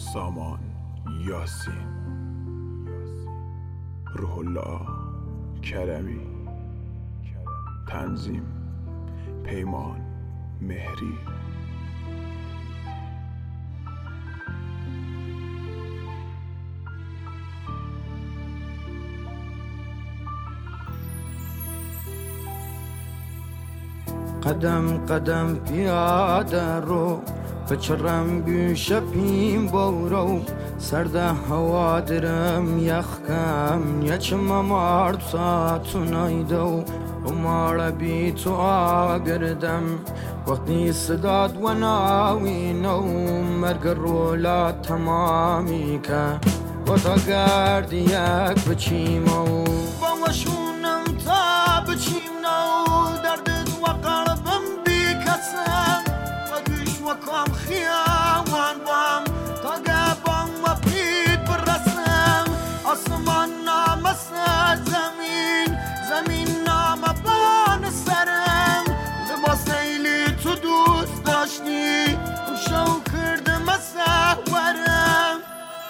سامان یاسین، روح الله کرمی، تنظیم پیمان مهری. قدم قدم پیاده رو بچرم بیشپیم بورو سرده هوا درم یخکم یچم مرد ساتو نایدو ومارا بی تو آگردم وقتی صداد و ناوینو مرگ رولا تمامی که و تا گرد یک بچیمو با وشونم تا بچیمنو دردت و قلبم بی کسم و گوش و کام خیاوان بام تا گبام و پید برسم آسمان نامس زمین زمین نام بان سرم لباس ایلی تو دوست داشتی و شو کردم سهورم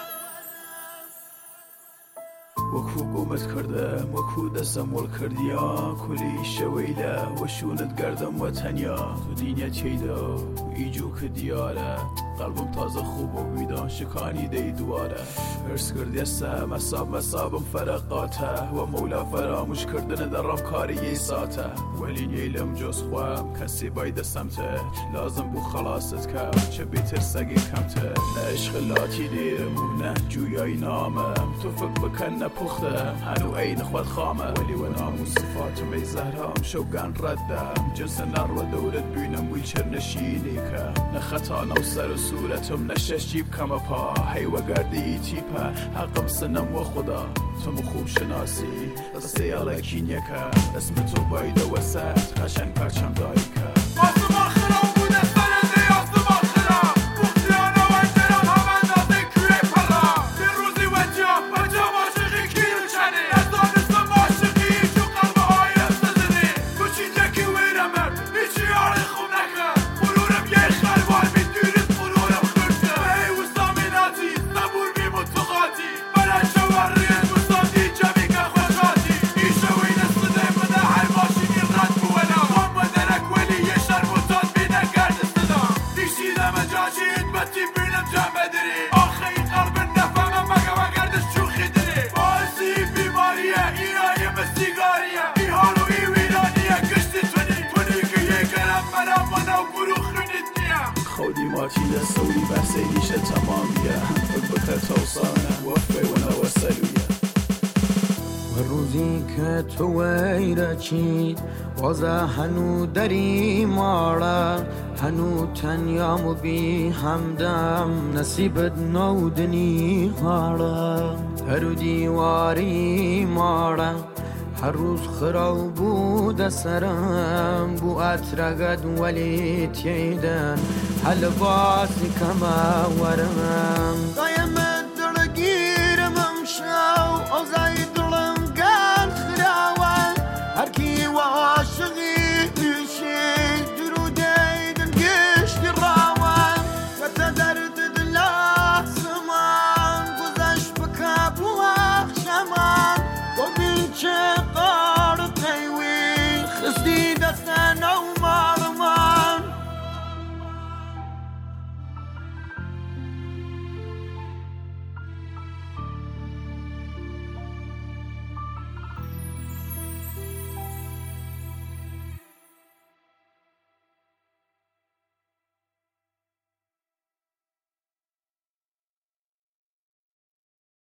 وەکو گۆمت کردم وەکو دەستم وەڵ کردیا کولی شەوەیلە وەشونت گەردم وە تەنیا تو دینە تێیدا و ئیجو کە دیارە قەڵبم تازە خوب و بیدان شکانی دەی دوارە هرس کردی ئەسەم مەسابم فەرەقاتە وە مەولا فەراموشکردنە دەڕام کاری یەی ساتە وەلی نێی لەم جۆز خوام کەسی بای دەسەمتت لازم بوو خەڵاست کەم چە بێتر سەگی کەمتە نە عشقلاتی دێرم و نە جویایی نامم تو فک بکەن نەپوختم هەنوو ئەی نەخوات خامە وەلی وە نام و سفاتم ئەی زەهرام شەوگان ڕەتدەم جنسە ناڕوە دەورت بووینم بووی چرنەشینێکە نەخەتانە و سەر و سوورەتم نەشەشی بکەمە پا هەیوە گەردی تیپە حەقم سنم وە خوددا تم خوب شناسی دەستەی ئەڵەکینیەکە ئەسم تۆ بایدەوە سەر قەشەنگ پەرچەم دایکە خودی لسوی بحثیش تمامیه فکر بکر توصانه وفه و نوصلویه و روزی که تو ویره چید وازه هنو دری ماره هنو تنیام و بی همدم نصیبت نودنی هاره هر دیواری ماره هر روز خراب بود سرم بو اترقد ولی تیدن هل باسی کما ورم دایم درگیرم امشو او زاید